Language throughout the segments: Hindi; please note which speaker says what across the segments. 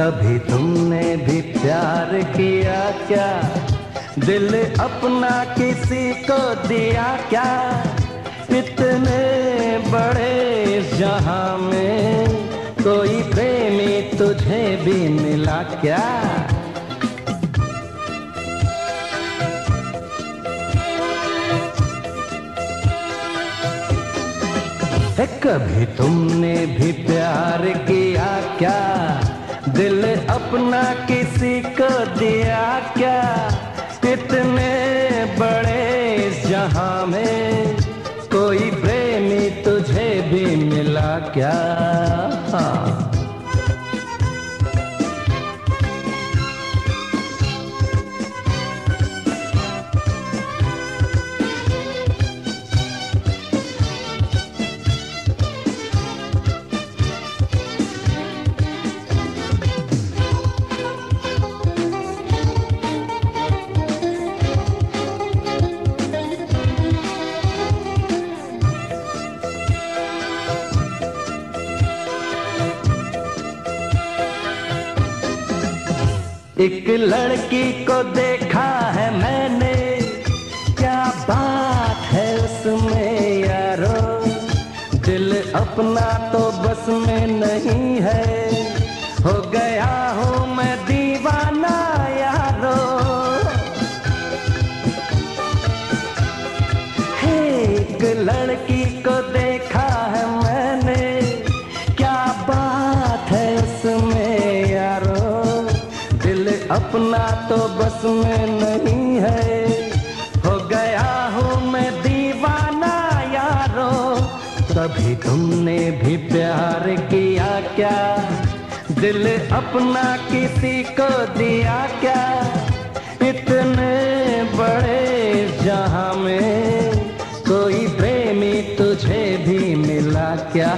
Speaker 1: कभी तुमने भी प्यार किया क्या? दिल अपना किसी को दिया क्या? इतने बड़े इस जहां में कोई प्रेमी तुझे भी मिला क्या? कभी तुमने भी प्यार किया क्या? दिल अपना किसी को दिया क्या? इतने बड़े इस जहां में कोई प्रेमी तुझे भी मिला क्या? एक लड़की को देखा है मैंने, क्या बात है उसमें यारो। दिल अपना तो बस में नहीं है, हो गया हूँ मैं दीवाना यारो। एक लड़की को देखा है मैंने, क्या बात है उसमें यारो। अपना तो बस में नहीं है, हो गया हूँ मैं दीवाना यारो। कभी तुमने भी प्यार किया क्या? दिल अपना किसी को दिया क्या? इतने बड़े जहां में कोई प्रेमी तुझे भी मिला क्या?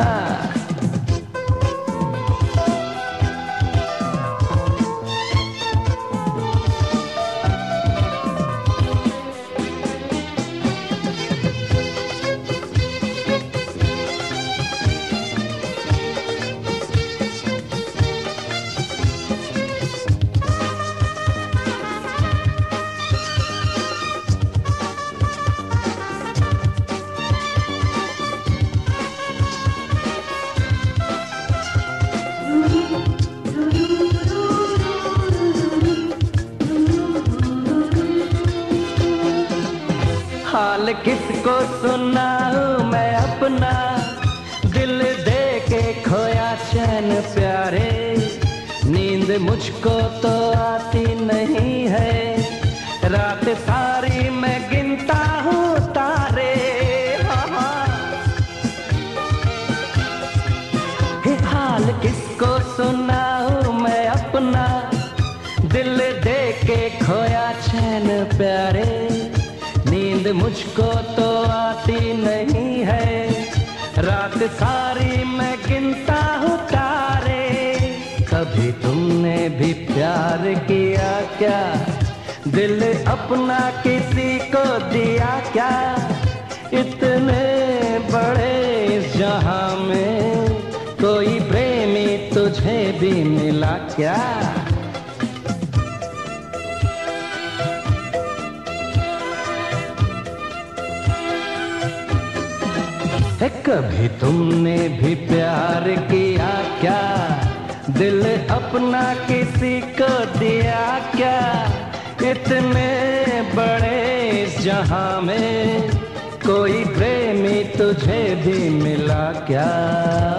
Speaker 1: हाल किसको सुनाऊं मैं अपना, दिल दे के खोया चैन प्यारे। नींद मुझको तो आती नहीं है, रात सारी मैं गिनता हूँ तारे। हाल किसको सुनाऊं मैं अपना, दिल दे के खोया चैन प्यारे। नींद मुझको तो आती नहीं है, रात सारी मैं गिनता हूँ तारे। कभी तुमने भी प्यार किया क्या? दिल अपना किसी को दिया क्या? इतने बड़े इस जहां में कोई प्रेमी तुझे भी मिला क्या? कभी तुमने भी प्यार किया क्या? दिल अपना किसी को दिया क्या? इतने बड़े इस जहां में कोई प्रेमी तुझे भी मिला क्या?